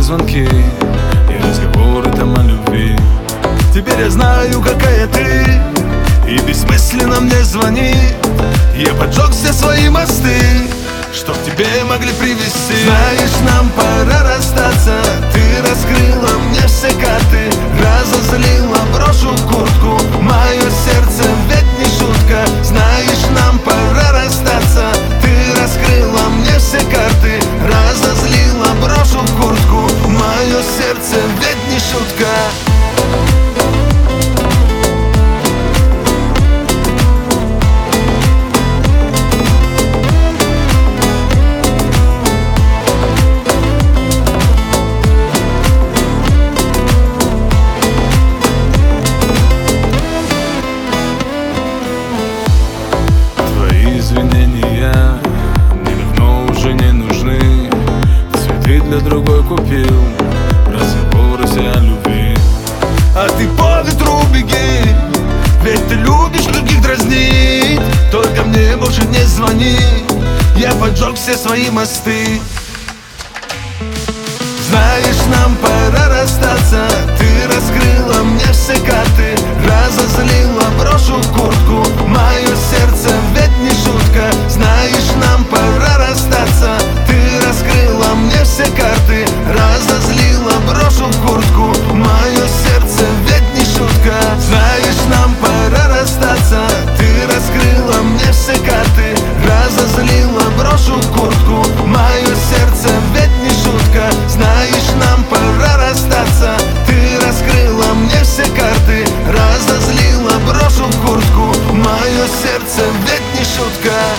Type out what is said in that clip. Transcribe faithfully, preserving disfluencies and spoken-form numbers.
звонки и разговоры там о любви. Теперь я знаю, какая ты, и бессмысленно мне звони. Я поджег все свои мосты, что к тебе могли привести. Знаешь, нам пора расстаться. Ты раскрыла мне все карты, разозлила, брошу куртку. Мое сердце ведь не шутка. Знаешь, нам пора расстаться. Ты раскрыла мне все карты, разозлила, брошу куртку. Мое сердце ведь не шутка. Извинения мне давно уже не нужны. Цветы для другой купил, разговоры все о любви. А ты по ветру беги, ведь ты любишь других дразнить. Только мне больше не звони, я поджег все свои мосты. Знаешь, нам пора расстаться. Ты раскрыла мне все карты, разозлила, брошу куртку. Мое сердце ведь не шутка. Знаешь, нам пора расстаться. Ты раскрыла мне все карты, разозлила, брошу куртку. Мое сердце ведь не шутка. Знаешь, нам пора расстаться. Ты раскрыла мне все карты, разозлила, брошу куртку. Мое сердце ведь не шутка. Знаешь, нам пора расстаться. Ты раскрыла мне все карты, разозлила, брошу куртку. Мое сердце ведь не шутка.